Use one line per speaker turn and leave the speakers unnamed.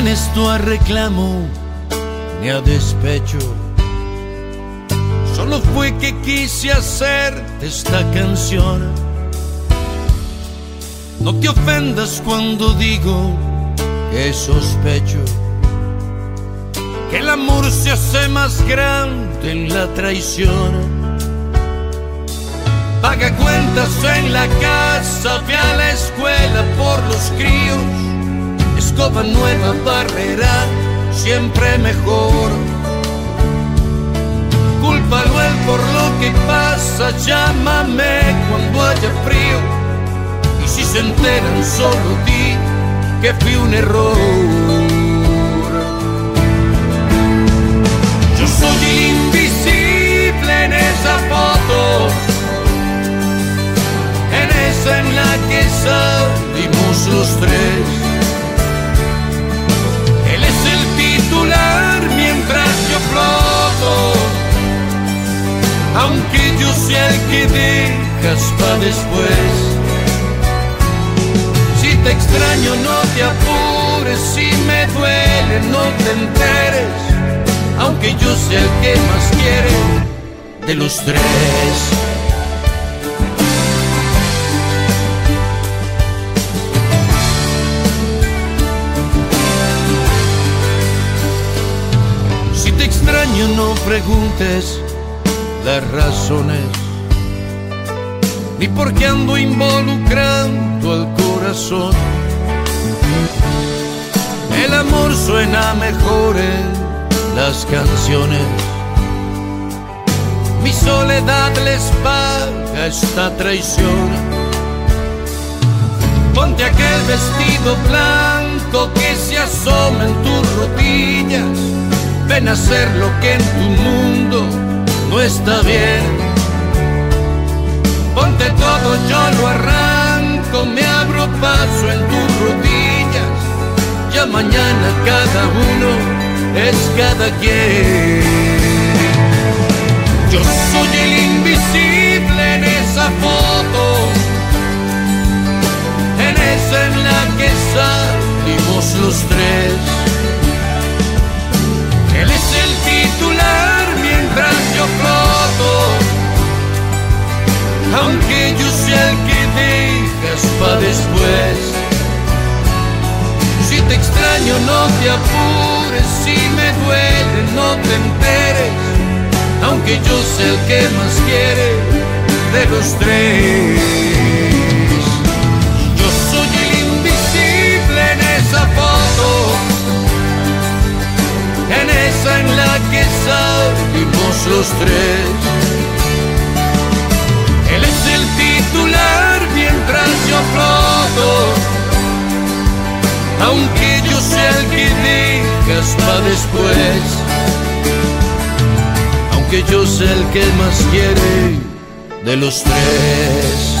esto a reclamo ni a despecho. Solo fue que quise hacerte esta canción. No te ofendas cuando digo que sospecho que el amor se hace más grande en la traición. Paga cuentas en la casa, ve a la escuela por los críos. Escoba nueva, barrera, siempre mejor. Cúlpalo él por lo que pasa, llámame cuando haya frío. Y si se enteran solo di que fui un error. Yo soy invisible en esa foto, en esa en la que salimos los tres. Él es el titular mientras yo floto, aunque yo sea el que dejas pa' después. Si te extraño no te apures, si me duele no te enteres, aunque yo sea el que más quiere de los tres. Si te extraño no preguntes las razones, ni por qué ando involucrando al corazón. El amor suena mejor en las canciones. Mi soledad les paga esta traición. Ponte aquel vestido blanco que se asoma en tus rodillas. Ven a hacer lo que en tu mundo no está bien. Ponte todo, yo lo arranco, me abro paso en tus rodillas. Ya mañana cada uno es cada quien. Yo soy el invisible en esa foto, en esa en la que salimos los tres. Él es el titular mientras yo floto, aunque yo sea el que dejas pa' después. Si te extraño no te apures, si me duele no te enteres, aunque yo sea el que más quiere de los tres. Yo soy el invisible en esa foto, en esa en la que salimos los tres. Él es el titular mientras yo floto, aunque yo sea el que dejas pa' después, aunque yo sea el que más quiere de los tres.